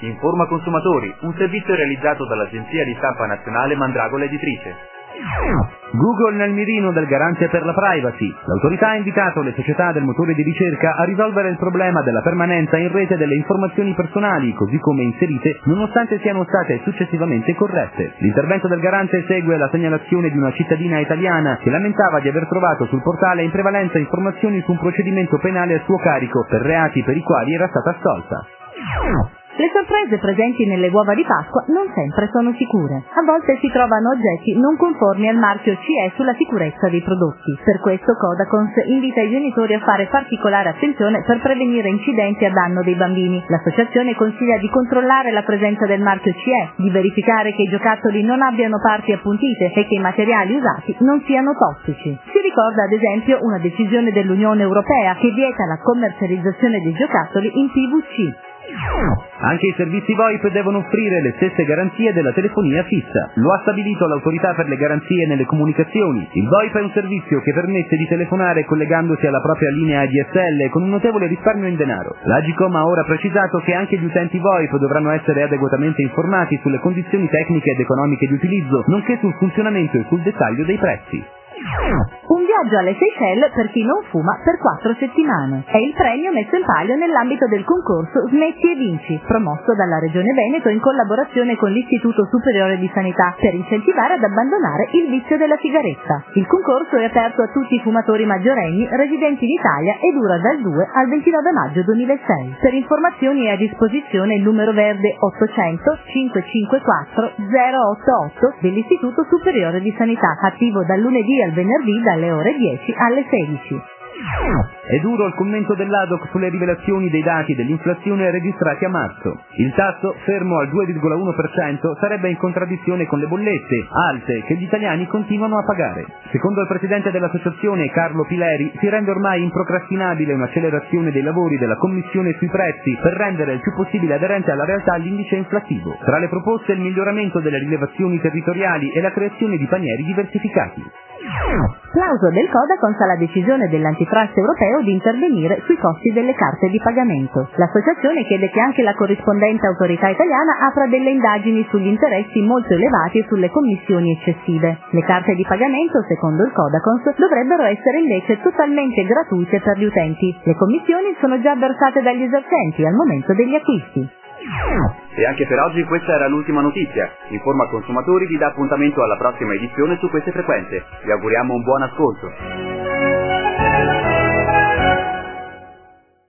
Informa consumatori, un servizio realizzato dall'agenzia di stampa nazionale Mandragola Editrice. Google nel mirino del garante per la privacy. L'autorità ha invitato le società del motore di ricerca a risolvere il problema della permanenza in rete delle informazioni personali, così come inserite, nonostante siano state successivamente corrette. L'intervento del garante segue la segnalazione di una cittadina italiana che lamentava di aver trovato sul portale in prevalenza informazioni su un procedimento penale a suo carico per reati per i quali era stata assolta. Le sorprese presenti nelle uova di Pasqua non sempre sono sicure. A volte si trovano oggetti non conformi al marchio CE sulla sicurezza dei prodotti. Per questo Codacons invita i genitori a fare particolare attenzione per prevenire incidenti a danno dei bambini. L'associazione consiglia di controllare la presenza del marchio CE, di verificare che i giocattoli non abbiano parti appuntite e che i materiali usati non siano tossici. Si ricorda ad esempio una decisione dell'Unione Europea che vieta la commercializzazione dei giocattoli in PVC. Anche i servizi VoIP devono offrire le stesse garanzie della telefonia fissa. Lo ha stabilito l'Autorità per le garanzie nelle comunicazioni. Il VoIP è un servizio che permette di telefonare collegandosi alla propria linea ADSL con un notevole risparmio in denaro. L'Agicom ha ora precisato che anche gli utenti VoIP dovranno essere adeguatamente informati sulle condizioni tecniche ed economiche di utilizzo, nonché sul funzionamento e sul dettaglio dei prezzi. Un viaggio alle Seychelles per chi non fuma per 4 settimane. È il premio messo in palio nell'ambito del concorso Smetti e Vinci, promosso dalla Regione Veneto in collaborazione con l'Istituto Superiore di Sanità, per incentivare ad abbandonare il vizio della sigaretta. Il concorso è aperto a tutti i fumatori maggiorenni residenti in Italia e dura dal 2 al 29 maggio 2006. Per informazioni è a disposizione il numero verde 800 554 088 dell'Istituto Superiore di Sanità, attivo dal lunedì al venerdì dalle ore 10 alle 16. È duro il commento dell'ADOC sulle rivelazioni dei dati dell'inflazione registrati a marzo. Il tasso, fermo al 2,1%, sarebbe in contraddizione con le bollette, alte, che gli italiani continuano a pagare. Secondo il presidente dell'associazione Carlo Pileri, si rende ormai improcrastinabile un'accelerazione dei lavori della Commissione sui prezzi per rendere il più possibile aderente alla realtà l'indice inflattivo. Tra le proposte il miglioramento delle rilevazioni territoriali e la creazione di panieri diversificati. Plauso del Codacons alla decisione dell'antitrust europeo di intervenire sui costi delle carte di pagamento. L'associazione chiede che anche la corrispondente autorità italiana apra delle indagini sugli interessi molto elevati e sulle commissioni eccessive. Le carte di pagamento, secondo il Codacons, dovrebbero essere invece totalmente gratuite per gli utenti. Le commissioni sono già versate dagli esercenti al momento degli acquisti. E anche per oggi questa era l'ultima notizia. Informa Consumatori vi dà appuntamento alla prossima edizione su queste frequenze. Vi auguriamo un buon ascolto.